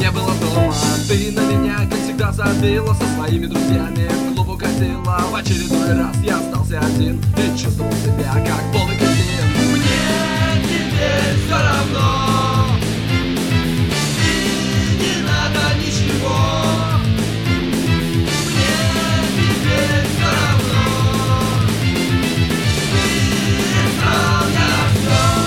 не было дома. Ты на меня, как всегда, забила, со своими друзьями в клуб укатила. В очередной раз я остался один и чувствовал себя как полный кретин. Мне теперь все равно, и не надо ничего. Мне теперь все равно, ты знал я все.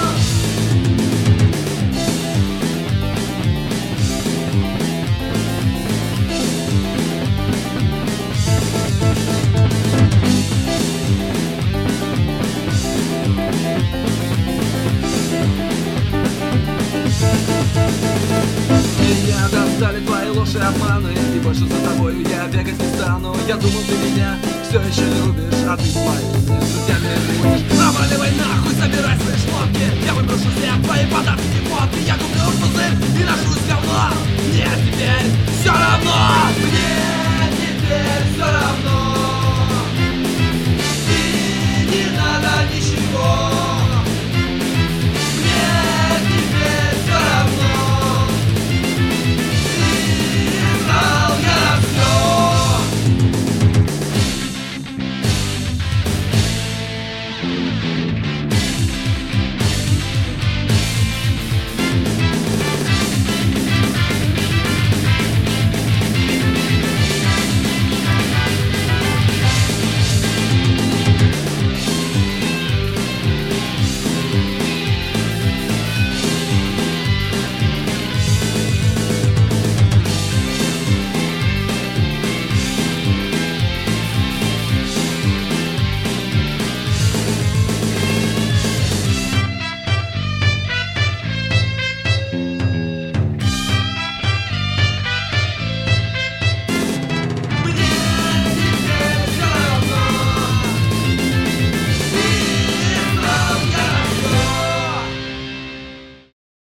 Меня достали твои ложь и обманы, и больше за тобой я бегать не стану. Я думал, ты меня все еще любишь, а ты с моими друзьями будешь. Проваливай нахуй, собирай свои шмотки, я выброшу все твои подарки и фотки. Я куплю пузырь и ношусь говно.